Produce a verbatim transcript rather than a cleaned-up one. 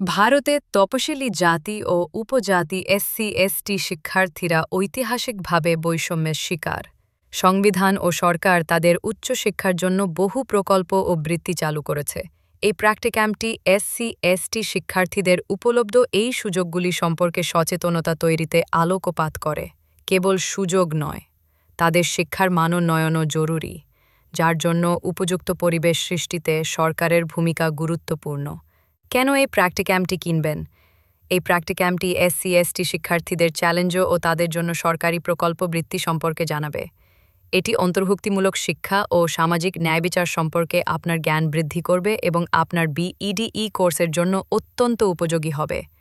ভারতে তপশিলি জাতি ও উপজাতি এসসি এসটি শিক্ষার্থীরা ঐতিহাসিকভাবে বৈষম্যের শিকার। সংবিধান ও সরকার তাদের উচ্চশিক্ষার জন্য বহু প্রকল্প ও বৃত্তি চালু করেছে। এই প্র্যাকটিক্যামটি এসসি এসটি শিক্ষার্থীদের উপলব্ধ এই সুযোগগুলি সম্পর্কে সচেতনতা তৈরিতে আলোকপাত করে। কেবল সুযোগ নয়, তাদের শিক্ষার মানোন্নয়নও জরুরি, যার জন্য উপযুক্ত পরিবেশ সৃষ্টিতে সরকারের ভূমিকা গুরুত্বপূর্ণ। কেন এই প্র্যাকটিক্যামটি কিনবেন? এই প্র্যাকটিক্যামটি এসসি এসটি শিক্ষার্থীদের চ্যালেঞ্জ ও তাদের জন্য সরকারি প্রকল্প বৃত্তি সম্পর্কে জানাবে। এটি অন্তর্ভুক্তিমূলক শিক্ষা ও সামাজিক ন্যায়বিচার সম্পর্কে আপনার জ্ঞান বৃদ্ধি করবে এবং আপনার বিইডিই কোর্সের জন্য অত্যন্ত উপযোগী হবে।